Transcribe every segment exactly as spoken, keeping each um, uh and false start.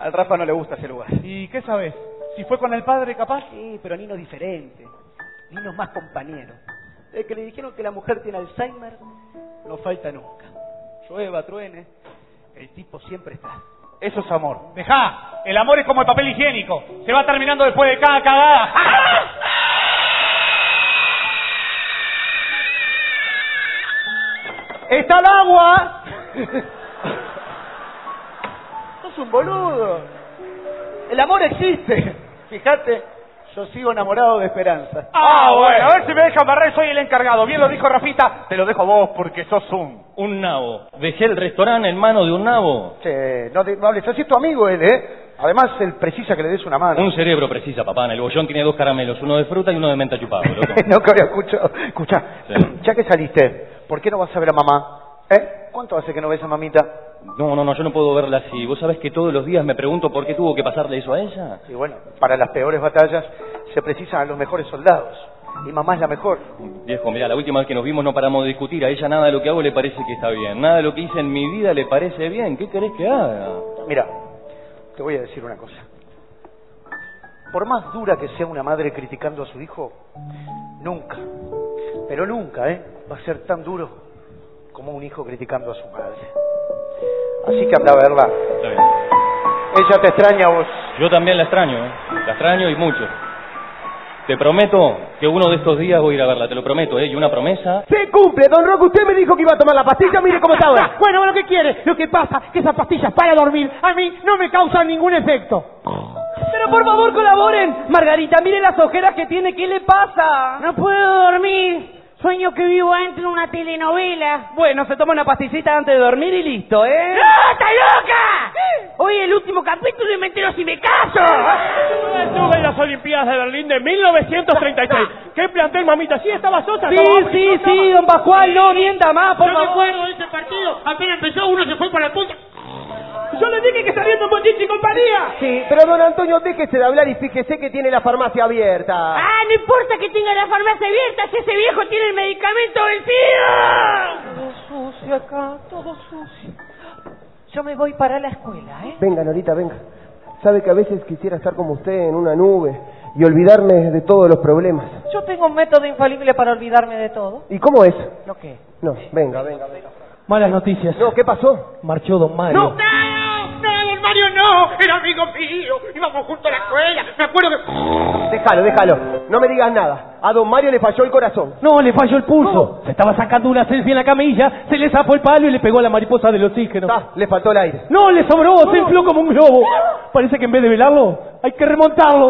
Al Rafa no le gusta ese lugar. ¿Y qué sabes? ¿Si fue con el padre, capaz? Sí, pero Nino es diferente. Nino es más compañero. Desde que le dijeron que la mujer tiene Alzheimer, no falta nunca. Llueva, truene, el tipo siempre está. Eso es amor. Dejá, el amor es como el papel higiénico. Se va terminando después de cada cagada. ¡Está el agua! ¡Sos un boludo! El amor existe. Fíjate, yo sigo enamorado de Esperanza. Ah, bueno, a ver si me dejan barrer, soy el encargado. Bien lo dijo Rafita, te lo dejo a vos porque sos un... Un nabo. Dejé el restaurante en mano de un nabo. Che, no, te, no hables así, es tu amigo él, ¿eh? Además, él precisa que le des una mano. Un cerebro precisa, papá. En el bollón tiene dos caramelos, uno de fruta y uno de menta chupado, loco. No, que había escuchado. Escucha, Sí. ya que saliste, ¿por qué no vas a ver a mamá? ¿Eh? ¿Cuánto hace que no ves a mamita? No, no, no, yo no puedo verla así. ¿Vos sabés que todos los días me pregunto por qué tuvo que pasarle eso a ella? Y bueno, para las peores batallas se precisan a los mejores soldados. Y mamá es la mejor. Viejo, mirá, la última vez que nos vimos no paramos de discutir. A ella nada de lo que hago le parece que está bien. Nada de lo que hice en mi vida le parece bien. ¿Qué querés que haga? Mira, te voy a decir una cosa. Por más dura que sea una madre criticando a su hijo, nunca, pero nunca, ¿eh? va a ser tan duro como un hijo criticando a su madre. Así que anda a verla. Está bien. Ella te extraña a vos. Yo también la extraño, ¿eh? La extraño y mucho. Te prometo que uno de estos días voy a ir a verla, te lo prometo, ¿eh? Y una promesa... ¡Se cumple, don Roque! Usted me dijo que iba a tomar la pastilla, mire cómo está ahora. Bueno, bueno, ¿qué quiere? Lo que pasa es que esas pastillas para dormir a mí no me causan ningún efecto. Pero por favor colaboren. Margarita, mire las ojeras que tiene, ¿qué le pasa? No puedo dormir. Sueño que vivo adentro de una telenovela. Bueno, se toma una pastillita antes de dormir y listo, ¿eh? ¡No, está loca! Hoy el último capítulo y me entero si me caso. Estuve en las Olimpiadas de Berlín de mil novecientos treinta y seis. ¿Qué plantel, mamita? Sí, estaba Sosa. Sí, sí, sí, don Pascual, no mienta más, por Yo me favor. acuerdo de ese partido. Apenas empezó, uno se fue para el punto. Yo le dije que saliendo Monchichi y compañía. Sí, pero don Antonio, déjese de hablar y fíjese que tiene la farmacia abierta. Ah, no importa que tenga la farmacia abierta si ese viejo tiene el medicamento vencido. Todo sucio acá, todo sucio. Yo me voy para la escuela, ¿eh? Venga, Norita, venga. Sabe que a veces quisiera estar como usted en una nube y olvidarme de todos los problemas. Yo tengo un método infalible para olvidarme de todo. ¿Y cómo es? ¿Lo qué? No, venga, venga, venga. Malas noticias. No, ¿qué pasó? Marchó don Mario. No, no, no, don Mario no. Era amigo mío. Íbamos juntos a la escuela. Me acuerdo que... Déjalo, déjalo. No me digas nada. A don Mario le falló el corazón. No, le falló el pulso. Se estaba sacando una selfie en la camilla, se le zafó el palo y le pegó a la mariposa del oxígeno. Ah, le faltó el aire. No, le sobró, se infló como un globo. Parece que en vez de velarlo, hay que remontarlo.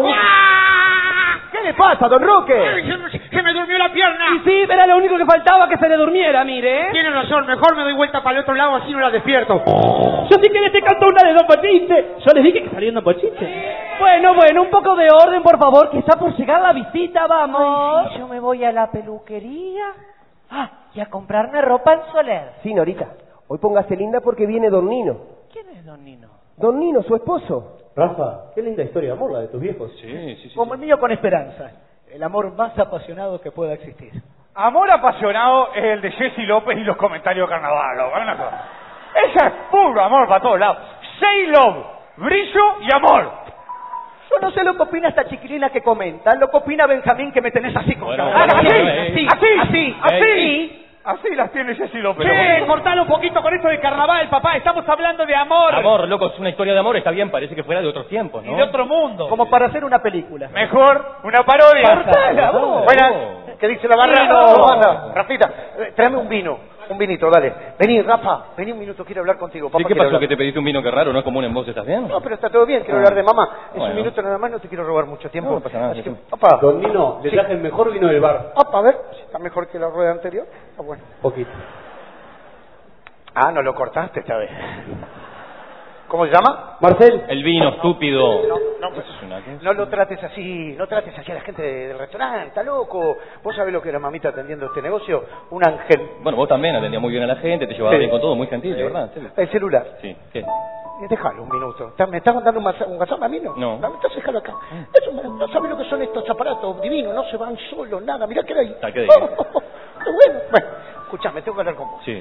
¿Qué le pasa, don Roque? Se me, se me durmió la pierna. Y sí, era lo único que faltaba, que se le durmiera, mire, ¿eh? Tiene razón, mejor me doy vuelta para el otro lado, así no la despierto. Yo sí que te canto una de Don Pochiste. Yo les dije que saliendo Pochiste. Bueno, bueno, un poco de orden, por favor, que está por llegar la visita, vamos. Ay, sí, yo me voy a la peluquería. Ah, y a comprarme ropa en Soler. Sí, Norita. Hoy póngase linda porque viene don Nino. ¿Quién es don Nino? Don Nino, su esposo. Rafa, qué linda historia de amor la de tus viejos. Sí, sí, sí. Como el mío con Esperanza. El amor más apasionado que pueda existir. Amor apasionado es el de Jessy López y los comentarios de carnaval. ¿Lo van a hacer? Ese es puro amor para todos lados. Say love, brillo y amor. Yo no sé lo que opina esta chiquilina que comenta, lo que opina Benjamín que me tenés así con Bueno, cara. bueno, así, bueno, así, eh. así, así, así, Eh. Así las tiene Jessy López. Che, cortalo un poquito con esto de carnaval, papá. Estamos hablando de amor. Amor, loco, es una historia de amor, está bien, parece que fuera de otros tiempos, ¿no? Y de otro mundo. Como para hacer una película. Mejor, una parodia. Cortala, vos. Buenas, ¿qué dice la barra? Sí, no. ¿Cómo anda? Rafita, eh, tráeme un vino, un vinito, dale. Vení, Rafa, vení un minuto, quiero hablar contigo. Papá ¿Sí, ¿Qué quiere pasó? hablar. ¿Que te pediste un vino que raro? ¿No es común en vos? ¿Estás bien? No, pero está todo bien, quiero hablar de mamá. Es Bueno. un minuto nada más, no te quiero robar mucho tiempo. No pasa nada, Así que, sí. papá, Don Nino, le Sí. traje el mejor vino del bar. papá, a ver, si está mejor que la rueda anterior. Está bueno. Poquito. Ah, no lo cortaste esta vez. ¿Cómo se llama? Marcel. El vino, estúpido. No, no, Eso es una cosa. no lo trates así, no trates así a la gente del restaurante, está loco. ¿Vos sabés lo que era mamita atendiendo este negocio? Un ángel. Bueno, vos también atendías muy bien a la gente, te llevabas Sí. bien con todo, muy gentil, de verdad. Sí. El celular. Sí, ¿qué? Eh, Déjalo un minuto. ¿Está- ¿Me estás mandando un WhatsApp un WhatsApp a mí? No. No. Dame, entonces déjalo acá. Eso, no sabes lo que son estos aparatos divinos, no se van solos, nada. Mirá que era ahí. Ah, ¿qué Oh, oh, oh, qué bueno. Bueno, escuchame, tengo que hablar con vos. Sí.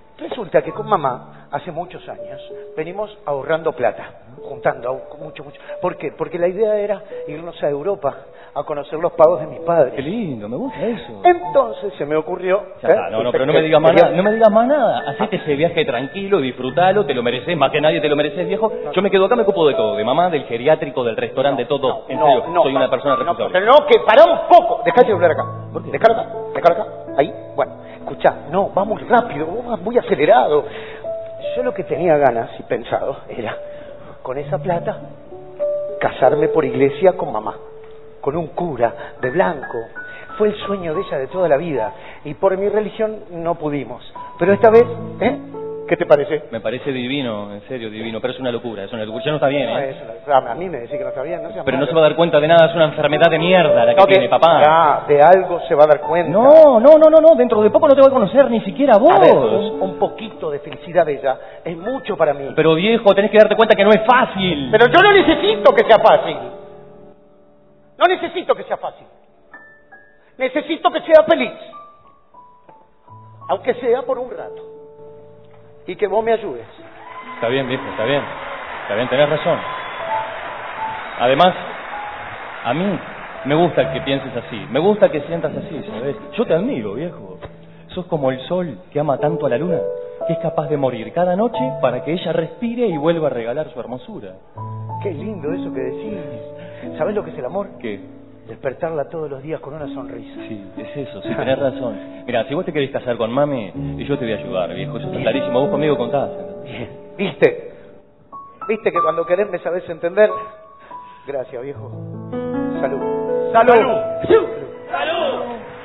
Resulta que con mamá, hace muchos años, venimos ahorrando plata, juntando mucho, mucho. ¿Por qué? Porque la idea era irnos a Europa a conocer los pagos de mis padres. Qué lindo, me gusta eso. Entonces se me ocurrió... Ya está, no, no, pero no me digas más nada, no me digas más nada. Hacete ese viaje tranquilo, disfrutalo, te lo mereces, más que nadie te lo mereces, viejo. Yo me quedo acá, me ocupo de todo, de mamá, del geriátrico, del restaurante, de todo. En serio, soy una persona responsable. No, no, que pará un poco. Dejate hablar acá. Déjalo acá, déjalo acá. Ahí, bueno. Escuchá, no, vamos rápido, vamos muy acelerado. Yo lo que tenía ganas y pensado era, con esa plata, casarme por iglesia con mamá, con un cura de blanco. Fue el sueño de ella de toda la vida y por mi religión no pudimos. Pero esta vez, ¿eh? ¿Qué te parece? Me parece divino, en serio, divino, pero es una locura, es una locura. Ya no está bien, No, ¿eh? es una- a mí me decís que no está bien, no seas Pero no malo. se va a dar cuenta de nada, es una enfermedad de mierda la que No, de- tiene, papá. Ah, de algo se va a dar cuenta. No, no, no, no, no, dentro de poco no te voy a conocer ni siquiera vos. A ver, un, un poquito de felicidad de ella es mucho para mí. Pero viejo, tenés que darte cuenta que no es fácil. Pero yo no necesito que sea fácil. No necesito que sea fácil. Necesito que sea feliz. Aunque sea por un rato. Y que vos me ayudes. Está bien, viejo, está bien. Está bien, tenés razón. Además, a mí me gusta que pienses así. Me gusta que sientas así, ¿sabes? Yo te admiro, viejo. Sos como el sol que ama tanto a la luna, que es capaz de morir cada noche para que ella respire y vuelva a regalar su hermosura. Qué lindo eso que decís. ¿Sabés lo que es el amor? ¿Qué? Despertarla todos los días con una sonrisa. Sí, es eso, sí, tenés razón. Mira, si vos te querés casar con mami, y yo te voy a ayudar, viejo. Eso está clarísimo. Vos conmigo contás. Bien. ¿Viste? ¿Viste que cuando querés me sabés entender? Gracias, viejo. Salud. ¡Salud! ¡Salud!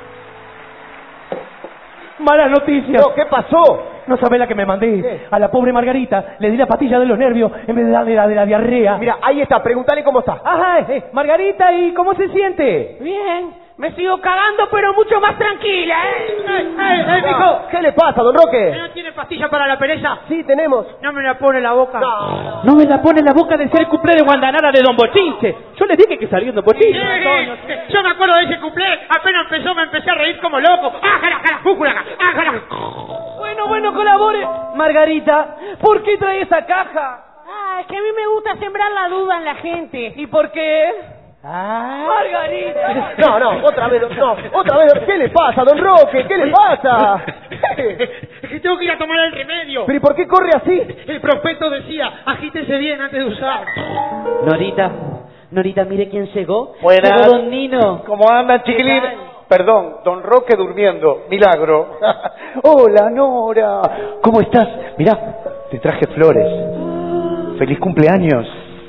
Malas noticias. No, ¿qué pasó? No sabés la que me mandé. ¿Qué? A la pobre Margarita le di la pastilla de los nervios en vez de darle la de la diarrea. Mira, ahí está, pregúntale cómo está. Ajá, eh, Margarita, ¿y cómo se siente? Bien, me sigo cagando, pero mucho más tranquila, ¿eh? ¡Ey, ey, mijo! ¿Qué le pasa, don Roque? ¿No tiene pastilla para la pereza? Sí, tenemos. No me la pone en la boca. No. No me la pone en la boca de ser el cuplé de Guandanara de Don Bochinche. Yo le dije que salió en Don Bochinche. Eh, Yo me acuerdo de ese cumple, apenas empezó me empecé a reír como loco. ¡Ájala, jala, jújula, ájala! Bueno, bueno, colabore. Margarita, ¿por qué trae esa caja? Ah, es que a mí me gusta sembrar la duda en la gente. ¿Y por qué? Ah, Margarita. No, no, otra vez, no, otra vez. ¿Qué le pasa, don Roque? ¿Qué le pasa? Es que tengo que ir a tomar el remedio. ¿Pero y por qué corre así? El prospecto decía, agítese bien antes de usar. Norita, Norita, mire quién llegó. Buenas. Llegó Don Nino. ¿Cómo andan, chiquilín? ¿Qué tal? Perdón, don Roque durmiendo. Milagro. Hola, Nora. ¿Cómo estás? Mirá, te traje flores. Feliz cumpleaños.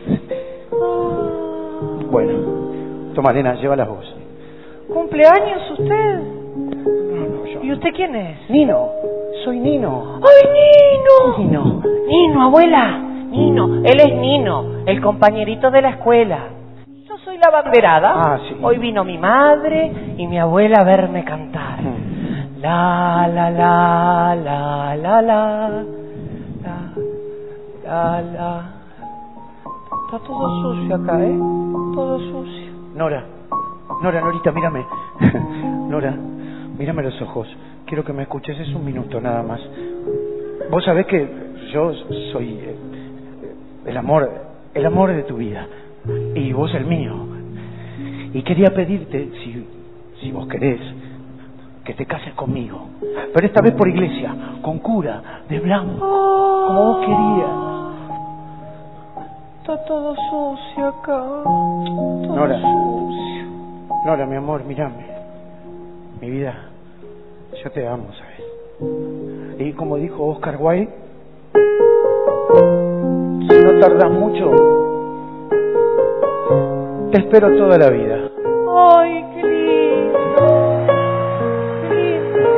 Bueno, toma, nena, llévalas vos. ¿Cumpleaños usted? No, no, yo. ¿Y usted quién es? Nino, soy Nino. ¡Ay, Nino! Nino. Nino, abuela. Nino, él es Nino, el compañerito de la escuela. Yo soy la banderada. Ah, sí. Hoy vino mi madre y mi abuela a verme cantar. Mm. La, la, la, la, la, la, la, la, la. Está todo sucio acá, ¿eh? Todo sucio. Nora, Nora, Norita, mírame. Nora, mírame los ojos. Quiero que me escuches, es un minuto nada más. Vos sabés que yo soy eh, el amor, el amor de tu vida. Y vos el mío. Y quería pedirte, si, si vos querés, que te cases conmigo. Pero esta vez por iglesia, con cura, de blanco, como vos querías. Está todo sucio acá. Todo Nora, sucio. Nora, mi amor, mírame. Mi vida, yo te amo, ¿sabes? Y como dijo Oscar Wilde, si no tardas mucho, te espero toda la vida. Ay, qué lindo. Qué lindo.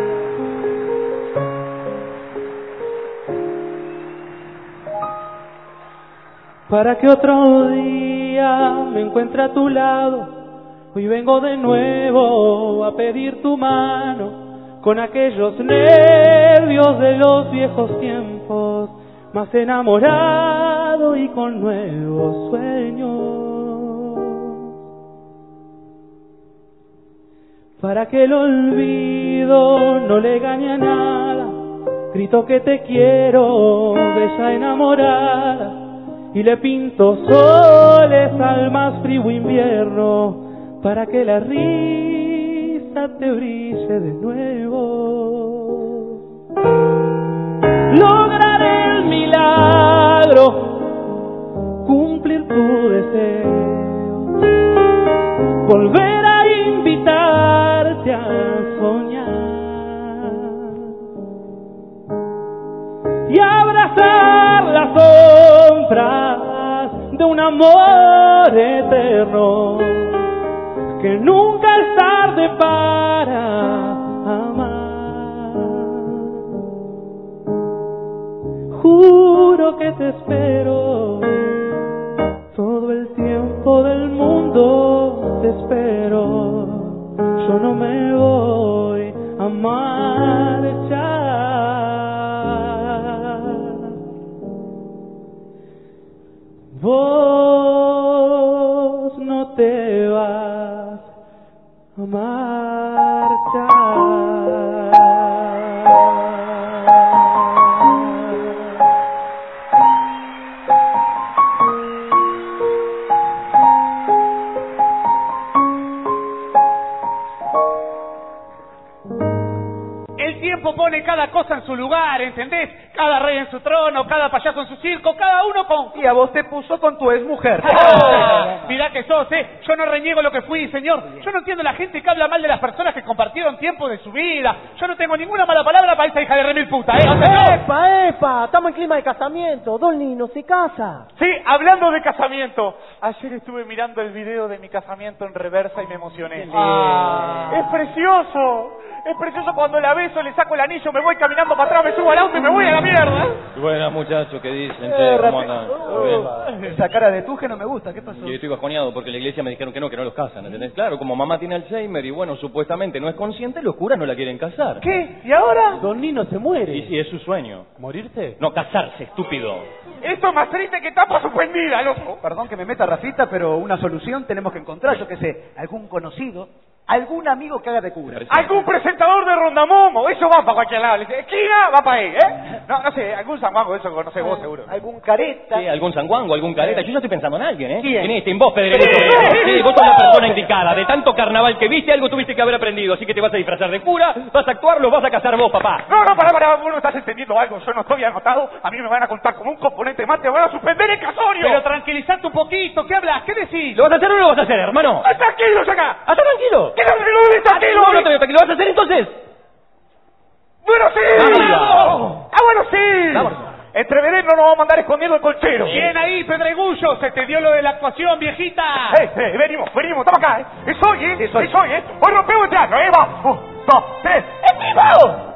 Para que otro día me encuentre a tu lado, hoy vengo de nuevo a pedir tu mano, con aquellos nervios de los viejos tiempos, más enamorado y con nuevos sueños. Para que el olvido no le gane a nada, escrito que te quiero, bella enamorada, y le pinto soles al más frío invierno, para que la risa te brille de nuevo. Lograré el milagro, cumplir tu deseo, volver a invitarte a soñar y abrazar las sombras de un amor eterno, que nunca es tarde para amar. Juro que te espero, todo el tiempo del mundo te espero, yo no me voy a marchar. Vos no te vas a marchar. El tiempo pone cada cosa en su lugar, ¿entendés? Cada rey en su trono, cada payaso en su circo, cada uno con... Y a vos te puso con tu ex mujer. ¡Oh! Mirá que sos, ¿eh? Yo no reniego lo que fui, señor. Yo no entiendo la gente que habla mal de las personas que compartieron tiempo de su vida. Yo no tengo ninguna mala palabra para esa hija de remil puta, ¿eh? O sea, no. ¡Epa, epa! Estamos en clima de casamiento. Don Nino se casa. Sí, hablando de casamiento. Ayer estuve mirando el video de mi casamiento en reversa y me emocioné. Ah. ¡Es precioso! Es precioso cuando la beso, le saco el anillo, me voy caminando para atrás, me subo al auto y me voy a la mierda. Buenas muchachos, ¿qué dicen? Che, ¿cómo andan? ¿Todo bien? Esa cara de tuje no me gusta, ¿qué pasó? Yo estoy bajoneado porque en la iglesia me dijeron que no, que no los casan, ¿entendés? Claro, como mamá tiene Alzheimer y bueno, supuestamente no es consciente, los curas no la quieren casar. ¿Qué? ¿Y ahora? Don Nino se muere. Sí, sí, es su sueño. ¿Morirse? No, casarse, estúpido. Esto es más triste que tapa suspendida, loco. Perdón que me meta, Rafita, pero una solución tenemos que encontrar, yo qué sé, algún conocido, algún amigo que haga de cura. Algún presentador de Rondamomo, eso va para cualquier lado. Esquina, va para ahí, ¿eh? No, no sé, algún sanguango, eso conocés vos seguro. Algún careta. Sí, algún sanguango, algún careta. Yo ya estoy pensando en alguien, ¿eh? ¿Quién? En este, en vos, Pedrito. Sí, vos sos la persona indicada. De tanto carnaval que viste, algo tuviste que haber aprendido. Así que te vas a disfrazar de cura, vas a actuar, lo vas a casar vos, papá. No, no, pará, pará, vos no estás entendiendo algo. Yo no estoy anotado. A mí me van a contar como un componente más, te van a suspender el casorio. Pero tranquilizate un poquito, ¿qué hablas? ¿Qué decís? ¿Lo vas a hacer o no lo vas a hacer, hermano? ¡Ah, tranquilo, acá! ¡Hasta tranquilo! ¿Qué tranquilo? ¿Dónde está tranquilo? No, no te veo tranquilo. ¿Lo vas a hacer entonces? ¡Bueno, sí! ¡Vamos! ¡Ah, bueno, sí! Vamos. Entre veremos nos vamos a mandar escondiendo el colchero. Bien ahí, Pedregullo, se te dio lo de la actuación, viejita. Eh, eh, venimos, venimos, estamos acá, ¿eh? Es hoy, ¿eh? Es hoy, es hoy, ¿eh? Hoy rompemos el teatro, ¿eh? Va, un, dos, tres. ¡Estimado!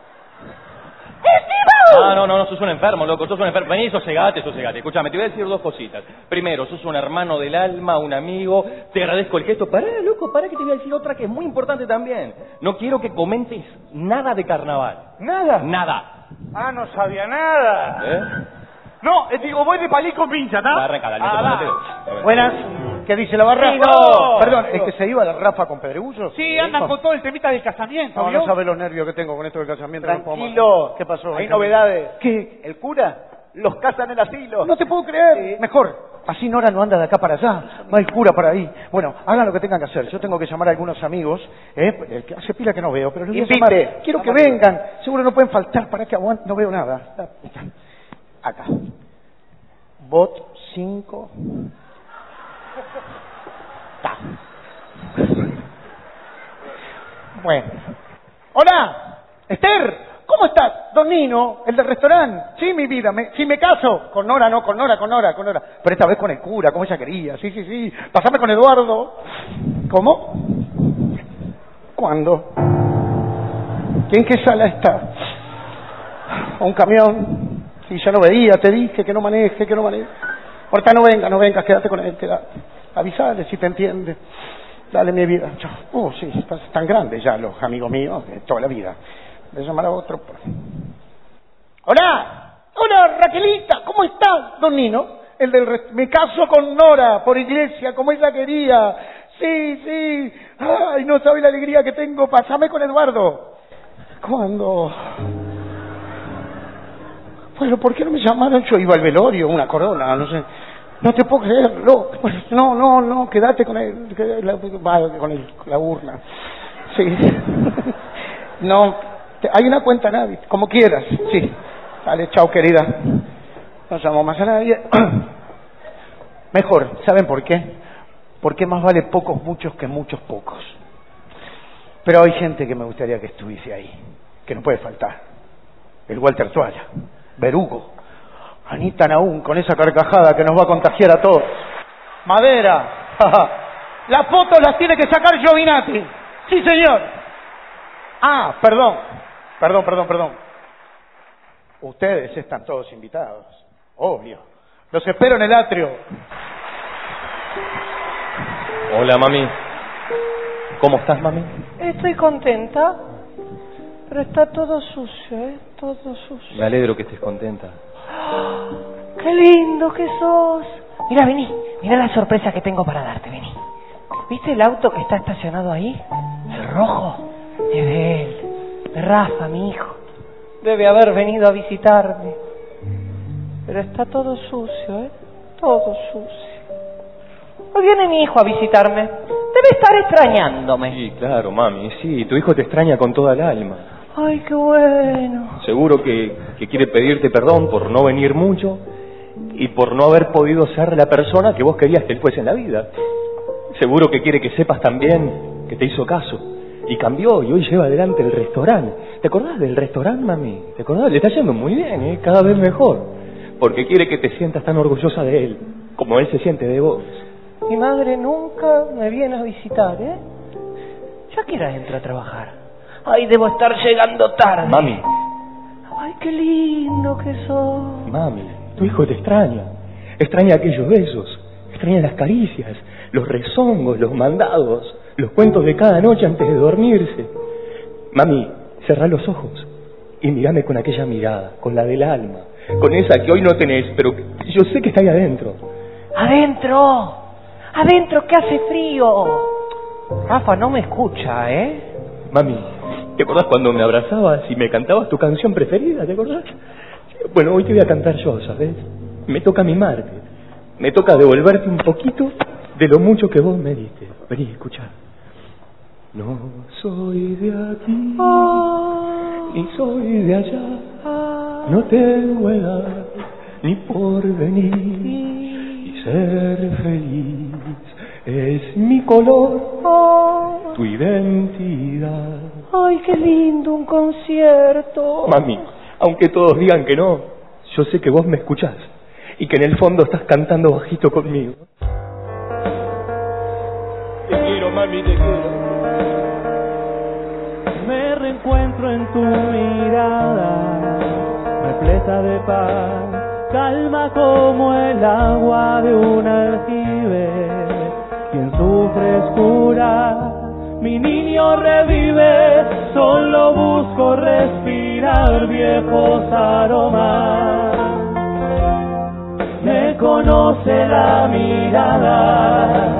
¡Estimado! Ah, no, no, no, sos un enfermo, loco, sos un enfermo. Vení, sosegate, sosegate. Escúchame, te voy a decir dos cositas. Primero, sos un hermano del alma, un amigo. Te agradezco el gesto. Pará, loco, pará que te voy a decir otra que es muy importante también. No quiero que comentes nada de carnaval. ¿Nada? Nada. Ah, no sabía nada. ¿Eh? No, eh, digo, voy de palí con pincha, ¿no? Va, arranca, dale, Ah, ponete. va. Buenas. ¿Qué dice la barra? Sí, no. Perdón, ¿es que se iba la Rafa con Pedregullo? Sí, andan con todo el temita del casamiento, No, ¿vio? no sabe los nervios que tengo con esto del casamiento. no puedo más. Tranquilo. ¿Qué pasó? Hay novedades. ¿Qué? El cura los casa en el asilo. No te puedo creer. Mejor. Así Nora no anda de acá para allá. Va el cura para ahí. Bueno, hagan lo que tengan que hacer. Yo tengo que llamar a algunos amigos. ¿eh? Que hace pila que no veo, pero los voy a Invite. llamar. Quiero que vengan. Seguro no pueden faltar. Para que aguante. No veo nada. Acá. Bot cinco. Ta. Bueno. Hola, Esther, ¿cómo estás? Don Nino, el del restaurante. Sí, mi vida, me, sí me caso. Con Nora, no, con Nora, con Nora, con Nora. Pero esta vez con el cura, como ella quería. Sí, sí, sí. Pasame con Eduardo. ¿Cómo? ¿Cuándo? ¿Quién qué sala está? ¿Un camión? Sí, ya lo veía, te dije que no maneje, que no maneje. Ahorita no venga, no vengas, quédate con él, quédate. Avisale si te entiende. Dale mi vida. Oh, sí, estás tan grande ya los amigos míos de toda la vida. Voy a llamar a otro. Hola, hola Raquelita, ¿cómo estás? Don Nino, el del rest... me caso con Nora por iglesia, como ella quería. Sí, sí. Ay, no sabe la alegría que tengo. Pásame con Eduardo. ¿Cuándo? Bueno, ¿por qué no me llamaron? Yo iba al velorio, una corona, no sé. No te puedo creerlo. No, no, no, quédate con el, la, con el, la urna. Sí. No, te, hay una cuenta nadie, como quieras. Sí. Dale, chao, querida. No llamo más a nadie. Mejor, ¿saben por qué? Porque más vale pocos muchos que muchos pocos. Pero hay gente que me gustaría que estuviese ahí, que no puede faltar. El Walter Toalla, Berugo, Anita Naún, con esa carcajada que nos va a contagiar a todos. Madera, las fotos las tiene que sacar Giovinatti. Sí, señor. Ah, perdón, perdón, perdón, perdón. Ustedes están todos invitados, obvio. Los espero en el atrio. Hola, mami. ¿Cómo estás, mami? Estoy contenta, pero está todo sucio, ¿eh? Todo sucio. Me alegro que estés contenta. ¡Qué lindo que sos! Mira, vení, mira la sorpresa que tengo para darte, vení. ¿Viste el auto que está estacionado ahí? El rojo. Es de él, de Rafa, mi hijo. Debe haber venido a visitarme. Pero está todo sucio, ¿eh? Todo sucio. Hoy viene mi hijo a visitarme. Debe estar extrañándome. Sí, claro, mami, sí. Tu hijo te extraña con toda el alma. Ay, qué bueno. Seguro que, que quiere pedirte perdón por no venir mucho y por no haber podido ser la persona que vos querías que él fuese en la vida. Seguro que quiere que sepas también que te hizo caso y cambió y hoy lleva adelante el restaurante. ¿Te acordás del restaurante, mami? ¿Te acordás? Le está yendo muy bien, ¿eh? Cada vez mejor. Porque quiere que te sientas tan orgullosa de él como él se siente de vos. Mi madre nunca me viene a visitar, ¿eh? Ya que hora entra a trabajar. Ay, debo estar llegando tarde. Mami. Ay, qué lindo que sos. Mami, tu hijo te extraña. Extraña aquellos besos. Extraña las caricias, los rezongos, los mandados, los cuentos de cada noche antes de dormirse. Mami, cerrá los ojos y mírame con aquella mirada, con la del alma, con esa que hoy no tenés, pero que yo sé que está ahí adentro. ¡Adentro! ¡Adentro, que hace frío! Rafa no me escucha, ¿eh? Mami, ¿te acordás cuando me abrazabas y me cantabas tu canción preferida? ¿Te acordás? Bueno, hoy te voy a cantar yo, ¿sabes? Me toca mimarte. Me toca devolverte un poquito de lo mucho que vos me diste. Vení, escuchá. No soy de aquí, ah, ni soy de allá, ah, no tengo edad ni por venir, y ser feliz es mi color, ah, tu identidad. Ay, qué lindo un concierto. Mami, aunque todos digan que no, yo sé que vos me escuchás y que en el fondo estás cantando bajito conmigo. Te quiero, mami, te quiero. Me reencuentro en tu mirada, repleta de paz, calma como el agua de un aljibe. Quien su frescura, mi niño revive, solo busco respirar viejos aromas. Me conoce la mirada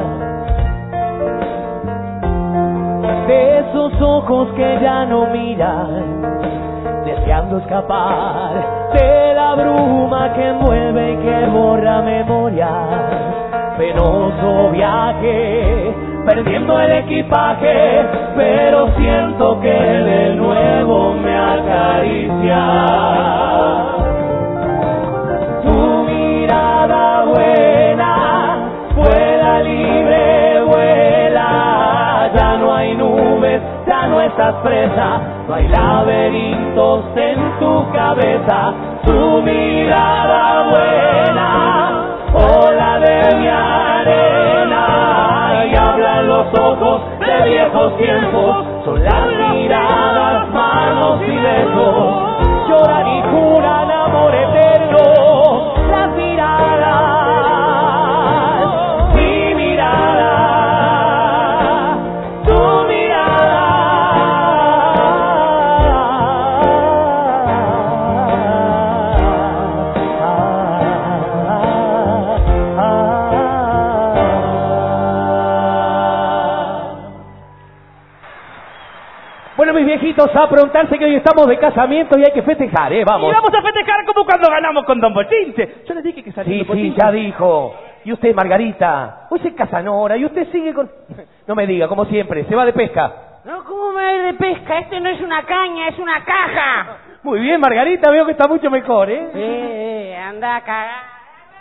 de esos ojos que ya no miran, deseando escapar de la bruma que envuelve y que borra memorias. Penoso viaje, perdiendo el equipaje, pero siento que de nuevo me acaricia. Tu mirada buena, vuela libre, vuela, ya no hay nubes, ya no estás presa, no hay laberintos en tu cabeza. Tu mirada buena, ola de mi arena, y hablan los ojos de viejos tiempos, son las miradas, manos y besos, lloran y juran amor eterno, las miradas, mi mirada, tu mirada. Bueno, mis viejitos, a preguntarse que hoy estamos de casamiento y hay que festejar, ¿eh? Vamos. Y vamos a festejar como como cuando ganamos con Don Bochinche. Yo le dije que salía Sí, Don sí, Bochinche. ya dijo. Y usted, Margarita, hoy es Casanora y usted sigue con... No me diga, como siempre, se va de pesca. No, ¿cómo me va a ir de pesca? Este no es una caña, es una caja. Muy bien, Margarita, veo que está mucho mejor, ¿eh? Eh, eh, anda a cagar.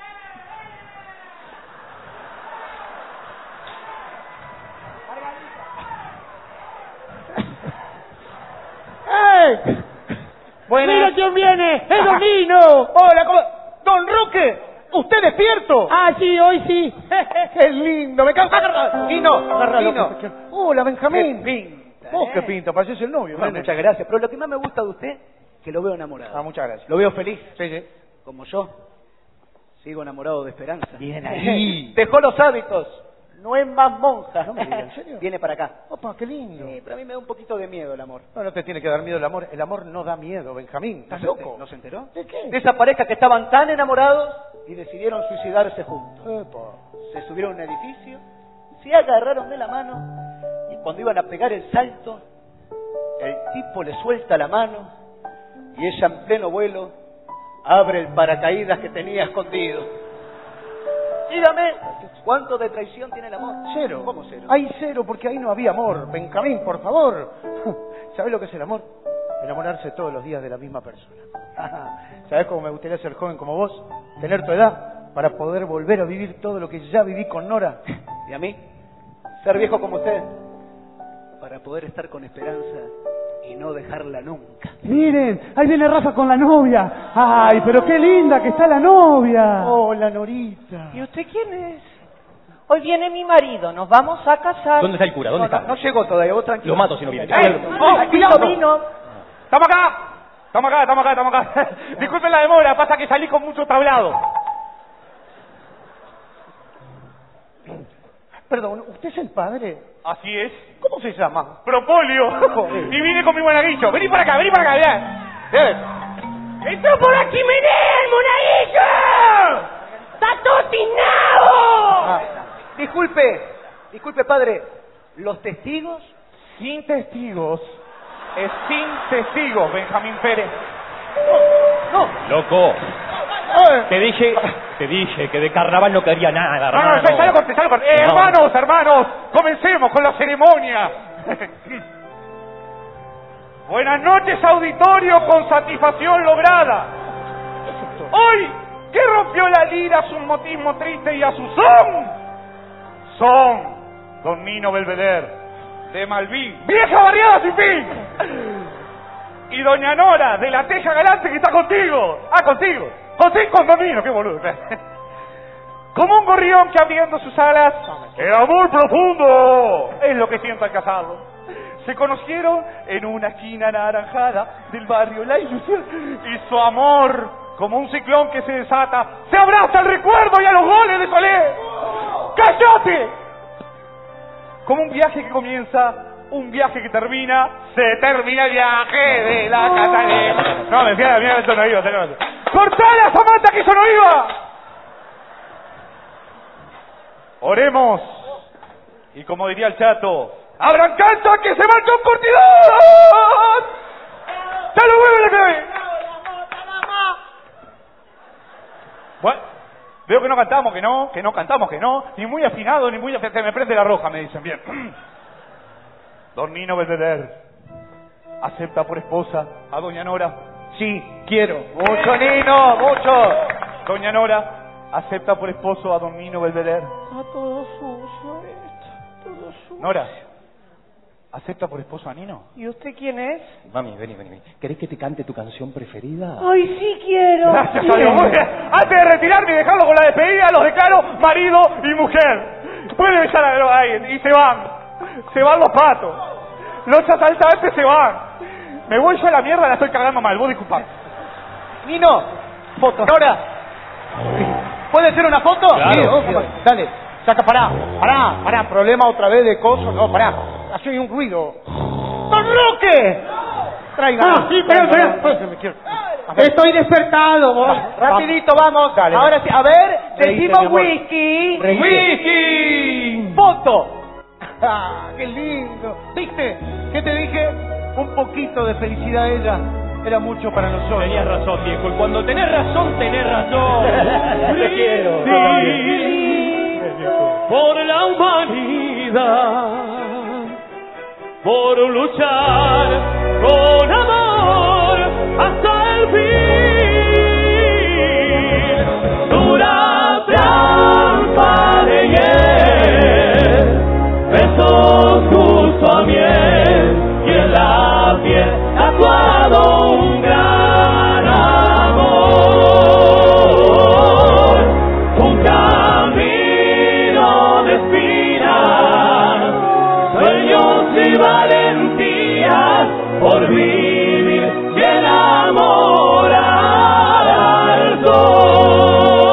¡Eh! Buenas. ¡Mira quién viene! ¡Es Don Nino! Hola, ¿cómo? Don Roque, ¿usted despierto? Ah, sí, hoy sí. ¡Qué lindo! Me encanta. Agarra, Nino, Agárralo, Nino. que se- Hola, Benjamín. Qué pinta, Vos ¿eh? qué pinta, pareces el novio. Bueno, nene. muchas gracias. Pero lo que más me gusta de usted, que lo veo enamorado. Ah, muchas gracias. Lo veo feliz. Sí, sí. Como yo. Sigo enamorado de Esperanza. Bien ahí. Dejó los hábitos. No es más monja. No me diga, ¿en serio? Viene para acá. Opa, qué lindo. Sí, pero a mí me da un poquito de miedo el amor. No, no te tiene que dar miedo el amor. El amor no da miedo, Benjamín. ¿No ¿Estás se, loco? ¿No se enteró? ¿De qué? De esa pareja que estaban tan enamorados y decidieron suicidarse juntos. Epa. Se subieron a un edificio, se agarraron de la mano y cuando iban a pegar el salto, el tipo le suelta la mano y ella en pleno vuelo abre el paracaídas que tenía escondido. Dígame, ¿cuánto de traición tiene el amor? Cero. ¿Cómo cero? Hay cero porque ahí no había amor. Benjamín, por favor. ¿Sabes lo que es el amor? Enamorarse todos los días de la misma persona. ¿Sabes cómo me gustaría ser joven como vos? Tener tu edad para poder volver a vivir todo lo que ya viví con Nora. ¿Y a mí? Ser viejo como usted, para poder estar con Esperanza y no dejarla nunca. Miren, ahí viene Rafa con la novia. Ay, pero qué linda que está la novia. Hola, Norita. ¿Y usted quién es? Hoy viene mi marido, nos vamos a casar. ¿Dónde está el cura? ¿Dónde No, está? no, no llegó todavía, vos tranquilo. Lo mato si no viene. ¡Eh! ¡Oh, ¡Cuidado! Nino! ¡Estamos acá! ¡Estamos acá, estamos acá, estamos acá! Disculpen la demora, pasa que salí con mucho tablado. Perdón, ¿usted es el padre? Así es. ¿Cómo se llama? Propolio. Joder. Y vine con mi monaguillo. Vení para acá, vení para acá, bien. Bien. ¡Está por aquí, Menel, monaguillo! ¡Está totinado! Ah, disculpe, disculpe padre, ¿los testigos? Sin testigos. Es sin testigos, Benjamín Pérez. No. Loco, te dije, te dije que de carnaval no quería nada, No, no, hermano. ya lo corté, ya lo corté. Eh, No. hermanos, hermanos, comencemos con la ceremonia. Buenas noches, auditorio, con satisfacción lograda. Hoy, ¿qué rompió la lira a su motismo triste y a su son? Son, don Nino Belvedere, de Malvin, vieja barriada sin fin. Y doña Nora, de la Teja Galante, que está contigo. Ah, contigo. Contigo con don Nino, qué boludo. Como un gorrión que abriendo sus alas, el amor profundo es lo que siento al casado. Se conocieron en una esquina anaranjada del barrio La Ilusión y su amor, como un ciclón que se desata, se abraza al recuerdo y a los goles de Solé. ¡Cállate! Como un viaje que comienza, un viaje que termina, se termina el viaje de la Catalina. No, me decía, mira, eso no iba, señor. ¡Cortala, Samantha, que eso no iba! Oremos. Y como diría el chato, ¡abran cancha que se marcha un curtidor! ¡Se lo vuelve la cabeza! Bueno, veo que no cantamos, que no, que no cantamos, que no, ni muy afinado, ni muy afinado. Se me prende la roja, me dicen, bien. Don Nino Belvedere, ¿acepta por esposa a doña Nora? Sí, quiero. Mucho Nino, mucho. Doña Nora, ¿acepta por esposo a don Nino Belvedere? Está todo sucio esto, todo sucio. Nora, ¿acepta por esposo a Nino? ¿Y usted quién es? Mami, vení, vení, vení. ¿Querés que te cante tu canción preferida? Ay, sí quiero. Gracias a Dios. Muy bien. Antes de retirarme y dejarlo con la despedida, los declaro marido y mujer. Puede besar a alguien y se van. Se van los patos. Los asaltantes se van. Me voy yo a la mierda, la estoy cagando mal. Vos disculpad. Nino, foto. Nora, ¿puede ser una foto? Claro. Sí, obvio. Dale, saca, pará, pará, pará, problema otra vez de coso, no, pará, hace un ruido. ¡Don Roque! Traiga. Ah, sí, pero, pero, me quiero. A ver, Estoy despertado. vos. Rapidito, vamos. Dale. Ahora sí, a ver, Reíte, decimos mi amor. whisky. Reíte. Whisky. Foto. Ah, qué lindo. ¿Viste? ¿Qué te dije? Un poquito de felicidad a ella era mucho para nosotros. Tenías razón, viejo, y cuando tenés razón, tenés razón. Te quiero. Sí, por la humanidad, por luchar con amor hasta el fin. Dura trampa de hiel, besos justo a miel, y en la piel tatuado un gran amor, un camino de espinas, sueños y valentías por vivir y enamorar al sol.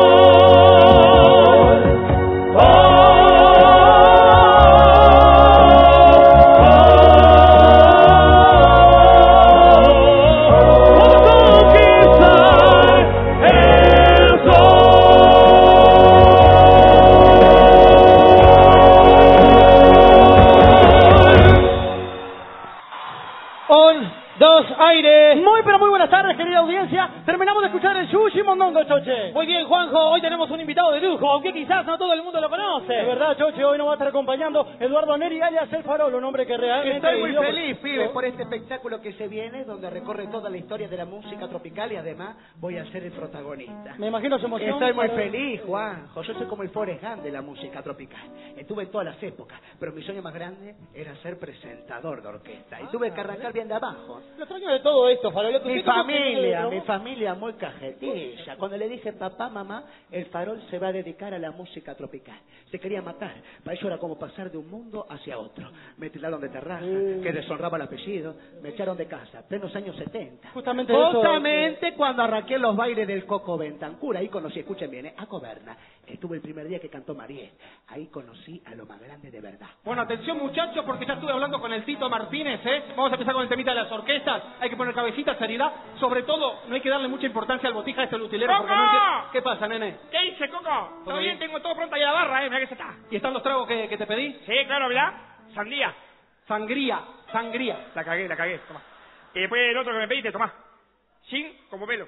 Muy, pero muy buenas tardes, querida audiencia. Terminamos de escuchar el Yushi Mondongo, Choche. Muy bien, Juanjo, hoy tenemos un invitado de lujo, aunque quizás no todo el mundo lo conoce. De verdad, Choche, hoy nos va a estar acompañando Eduardo Neri, alias El Farol, un hombre que realmente... Estoy muy vivió- feliz, pibe, por este espectáculo que se viene, donde recorre toda la historia de la música tropical y además voy a ser el protagonista. Me imagino su emoción. Estoy muy Farol. feliz, Juanjo. Yo soy como el Forrest Gump de la música tropical. Estuve en todas las épocas, pero mi sueño más grande era ser presentador de orquesta. Y tuve que arrancar bien de abajo. Lo extraño de todo esto, Farol. lo que Mi usted tuvo que familia, hacer, mi ¿no? familia muy cajetilla. Cuando le dije, papá, mamá, el Farol se va a dedicar a la música tropical. Se quería matar. Para ello era como pasar de un mundo hacia otro. Me tiraron de terraza, que deshonraba el apellido. Me echaron de casa, plenos años setenta. Justamente eso, Justamente cuando arranqué los bailes del Coco Bentancur. Ahí conocí, escuchen bien, ¿eh? a Coberna. Estuve el primer día que cantó Mariel. Ahí conocí a lo más grande de verdad. Bueno, atención muchachos, porque ya estuve hablando con el Tito Martínez, ¿eh? Vamos a empezar con el temita de las orquestas. Hay que poner cabecita, seriedad. Sobre todo, no hay que darle mucha importancia al botija este lutilero. Porque no entiende- ¿Qué pasa, nene? ¿Qué hice, Coco? ¿Todo ¿Todo bien? bien? Tengo todo pronto ahí a la barra, eh. Mira que se está. ¿Y están los tragos que, que te pedí? Sí, claro, ¿verdad? Sandía. Sangría, sangría. La cagué, la cagué. Toma. Y después el otro que me pediste, tomá. Sin como pelo.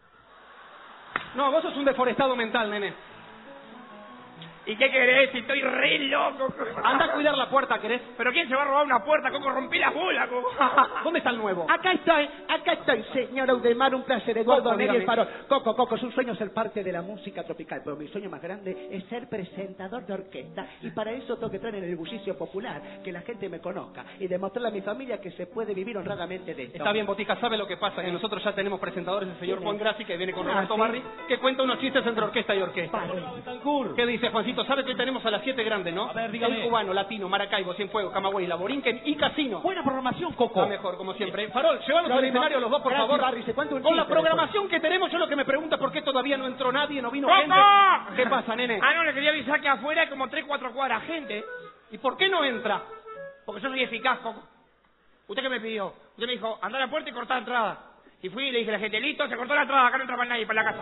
No, vos sos un deforestado mental, nene. ¿Y qué querés? Si estoy re loco. Anda a cuidar la puerta, ¿querés? ¿Pero quién se va a robar una puerta, Coco? Rompí la bola, Coco. ¿Dónde está el nuevo? Acá estoy, acá estoy, señor Audemar, un placer, Eduardo Coco, Neri, el dígame. Farol. Coco, Coco, es un sueño ser parte de la música tropical, pero mi sueño más grande es ser presentador de orquesta, y para eso tengo que traer en el bullicio popular, que la gente me conozca, y demostrarle a mi familia que se puede vivir honradamente de esto. Está bien, Botica, ¿sabe lo que pasa? Que nosotros ya tenemos presentadores, el señor Juan Graci, que viene con Ah, Roberto ¿sí? Barri, que cuenta unos chistes entre orquesta y orquesta. Vale. ¿Qué dice, Juancito? ¿Sabe que hoy tenemos a las siete grandes, no? A ver, dígame. El cubano, latino, Maracaibo, Cienfuegos, Camagüey, Laborinquen y Casino. Buena programación, Coco. Está mejor, como siempre. Farol, llévanos Lo al mismo. escenario los dos, por Gracias, favor. Barry, se cuenta un Con la chiste programación que tenemos, yo lo que me pregunto es por qué todavía no entró nadie, no vino ¡Coco! gente. ¿Qué pasa, nene? Ah, no, le quería avisar que afuera hay como tres, cuatro cuadras gente. ¿Y por qué no entra? Porque yo soy eficaz, Coco. ¿Usted qué me pidió? Usted me dijo, anda a la puerta y cortá la entrada. Y fui y le dije a la gente, listo, se cortó la entrada, acá no entra más nadie para la casa.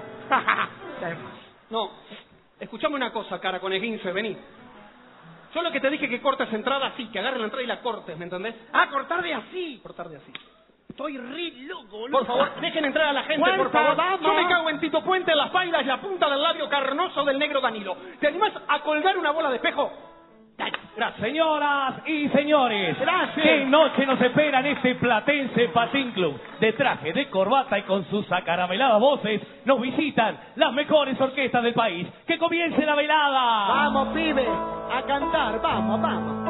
No. Escuchame una cosa, cara, con esguince, vení. Yo lo que te dije que cortes entrada así, que agarres la entrada y la cortes, ¿me entendés? Ah, cortar de así. Cortar de así. Estoy re loco, boludo. Por favor, dejen entrar a la gente, Cuenta, por favor. vamos. Yo me cago en Tito Puente, las bailas y la punta del labio carnoso del negro Danilo. ¿Te animás a colgar una bola de espejo? Gracias. Señoras y señores, Gracias. qué noche nos espera en este Platense Patín Club. De traje, de corbata y con sus acarameladas voces, nos visitan las mejores orquestas del país. ¡Que comience la velada! Vamos, pibe, a cantar, vamos, vamos.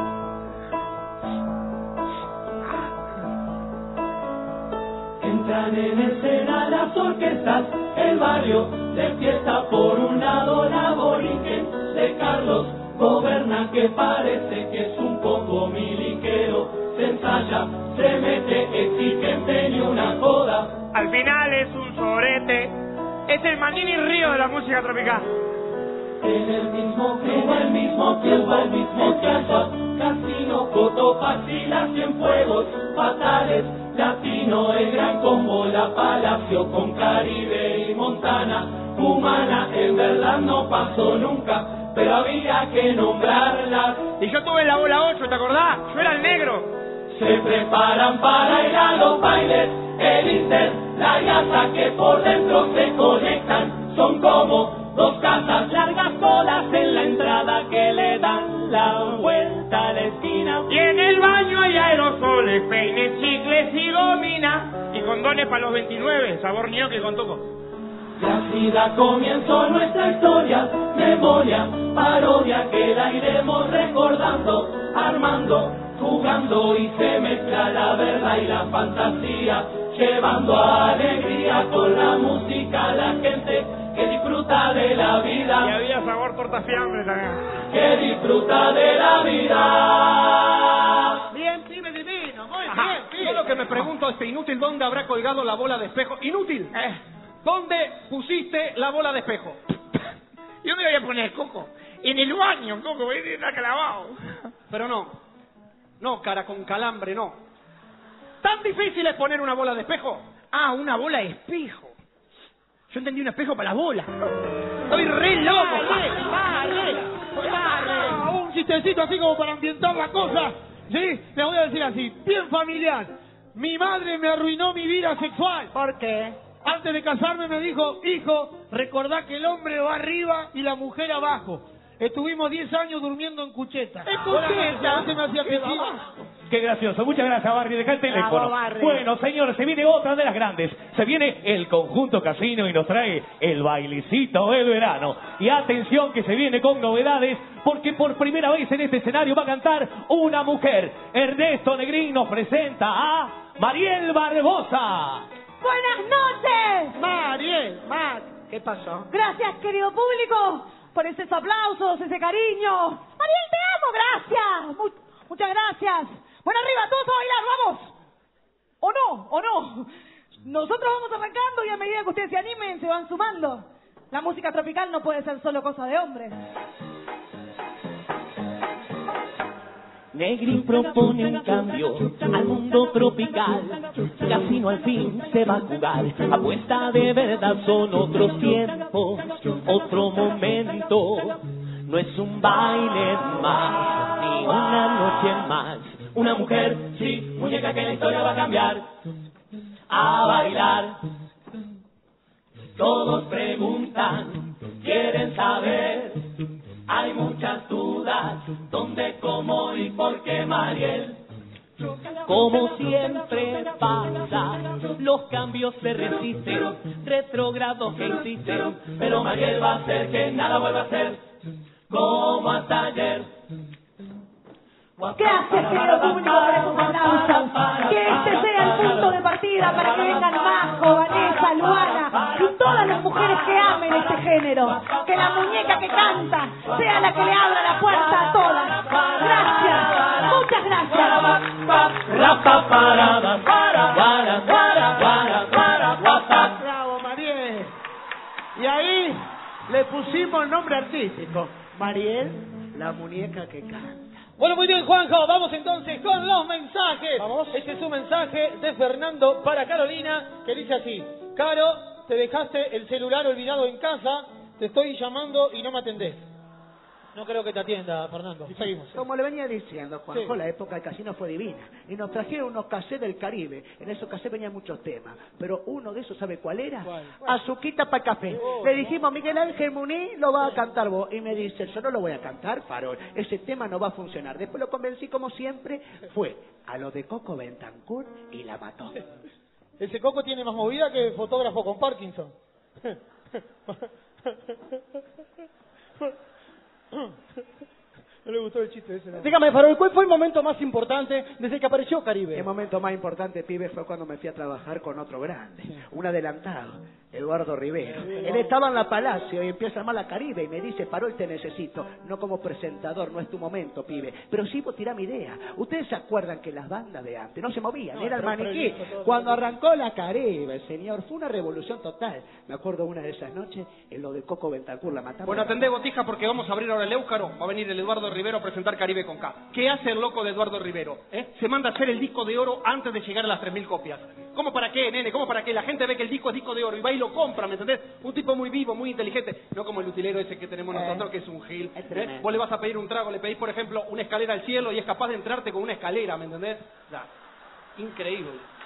Entran en escena las orquestas, el barrio de fiesta por un lado, la Borinquen de Carlos Goberna, que parece que es un poco miliquero, se ensaya, se mete, exige empeño una joda. Al final es un sorete. Es el Manini Río de la música tropical. En el mismo club, al mismo tiempo, al mismo tiempo, Casino, Cotopaxi, Cienfuegos, Fatales, Latino, el Gran Combo, la Palacio, con Caribe y Montana, Humana, en verdad no pasó nunca, pero había que nombrarlas. Y yo tuve la bola ocho, ¿te acordás? Yo era el negro. se preparan para ir a los bailes. El Inter, la Yasa que por dentro se conectan, son como dos casas, largas colas en la entrada que le dan la vuelta a la esquina. Y en el baño hay aerosoles, peines, chicles y gomina, y condones para los veintinueve, sabor ñoque con toco. Y así da comienzo nuestra historia, memoria, parodia que la iremos recordando, armando, jugando y se mezcla la verdad y la fantasía, llevando alegría con la música a la gente que disfruta de la vida. Y había sabor torta fiambre también. Que disfruta de la vida. Bien, pibe divino, muy Ajá. bien, pibe. Yo lo que me pregunto, este inútil, ¿dónde habrá colgado la bola de espejo? Inútil. Eh. ¿Dónde pusiste la bola de espejo? Yo me voy a poner, Coco, en el baño, Coco, voy a ir a clavado. Pero no, no, cara con calambre, no. ¿Tan difícil es poner una bola de espejo? Ah, una bola de espejo. Yo entendí un espejo para la bola. Estoy re loco. Vale, vale. Un chistecito así como para ambientar la cosa. Sí, le voy a decir así, bien familiar. Mi madre me arruinó mi vida sexual. ¿Por qué? Antes de casarme me dijo, hijo, recordá que el hombre va arriba y la mujer abajo. Estuvimos diez años durmiendo en cucheta. ¿En cucheta? Se me hacía pipí. Qué gracioso. Muchas gracias, Barry. Deja el teléfono. Bravo, Barry. Bueno, señores, se viene otra de las grandes. Se viene el conjunto casino y nos trae el bailecito del verano. Y atención que se viene con novedades, porque por primera vez en este escenario va a cantar una mujer. Ernesto Negrín nos presenta a Mariel Barbosa. Buenas noches. Mariel, Mar, ¿qué pasó? Gracias, querido público, por esos aplausos, ese cariño. Mariel, te amo, gracias. Mu- muchas gracias. Bueno, arriba, todos a bailar, vamos. ¿O no? ¿O no? Nosotros vamos arrancando y a medida que ustedes se animen, se van sumando. La música tropical no puede ser solo cosa de hombres. Negrín propone un cambio al mundo tropical. Casino al fin se va a jugar. Apuesta de verdad, son otros tiempos, otro momento. No es un baile más, ni una noche más. Una mujer, sí, muñeca que la historia va a cambiar. A bailar. Todos preguntan, quieren saber. Hay muchas dudas, ¿dónde, cómo y por qué Mariel? Como siempre pasa, los cambios se resisten, retrógrados que insisten, pero Mariel va a hacer que nada vuelva a ser como hasta ayer. Gracias, querido público, por esos aplausos. Que este sea el punto de partida para que vengan Majo, Vanessa, Luana y todas las mujeres que amen este género. Que la muñeca que canta sea la que le abra la puerta a todas. Gracias, muchas gracias. Bravo, Mariel. Y ahí le pusimos el nombre artístico. Mariel, la muñeca que canta. Bueno, muy bien, Juanjo, vamos entonces con los mensajes. Vamos. Este es un mensaje de Fernando para Carolina, que dice así: Caro, te dejaste el celular olvidado en casa, te estoy llamando y no me atendés. No creo que te atienda, Fernando. Y seguimos. Como le venía diciendo, Juanjo, Sí. la época del casino fue divina. Y nos trajeron unos cassettes del Caribe. En esos cassettes venían muchos temas. Pero uno de esos, ¿sabe cuál era? ¿Cuál? Azuquita para café. Oh, le dijimos, Miguel Ángel Muní, lo va a cantar vos. Y me dice, yo no lo voy a cantar, Farol. Ese tema no va a funcionar. Después lo convencí, como siempre, fue a lo de Coco Bentancur y la mató. Ese Coco tiene más movida que fotógrafo con Parkinson. No le gustó el chiste ese, ¿no? Dígame, Farol, ¿cuál fue el momento más importante desde que apareció Caribe? El momento más importante, pibe, fue cuando me fui a trabajar con otro grande, un adelantado, Eduardo Rivero. Él estaba en la Palacio y empieza a armar la Caribe y me dice, Farol, te necesito, no como presentador, no es tu momento, pibe, pero sí vos tirá mi idea. Ustedes se acuerdan que las bandas de antes no se movían, No, era el pero maniquí. prolijo, todo, Cuando todo. arrancó la Caribe, señor, fue una revolución total. Me acuerdo una de esas noches, en lo de Coco Bentancur, la matamos. Bueno, atendé, Botija, porque vamos a abrir ahora el Éucaro. Va a venir el Eduardo Rivero a presentar Caribe con K. ¿Qué hace el loco de Eduardo Rivero? ¿Eh? Se manda a hacer el disco de oro antes de llegar a las tres mil copias. ¿Cómo para qué, nene? ¿Cómo para qué? La gente ve que el disco es disco de oro y va y lo compra, ¿me entendés? Un tipo muy vivo, muy inteligente. No como el utilero ese que tenemos Eh. nosotros, que es un gil. Es ¿eh? tremendo. Vos le vas a pedir un trago, le pedís, por ejemplo, una escalera al cielo y es capaz de entrarte con una escalera, ¿me entendés? O sea, increíble.